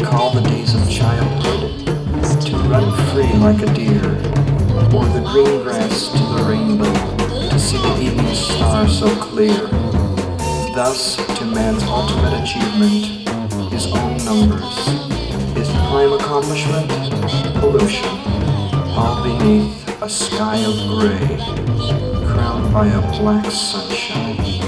recall the days of childhood, to run free like a deer, o'er the green grass to the rainbow, to see the evening star so clear. Thus, to man's ultimate achievement, his own numbers, his prime accomplishment, pollution, all beneath a sky of gray, crowned by a black sunshine.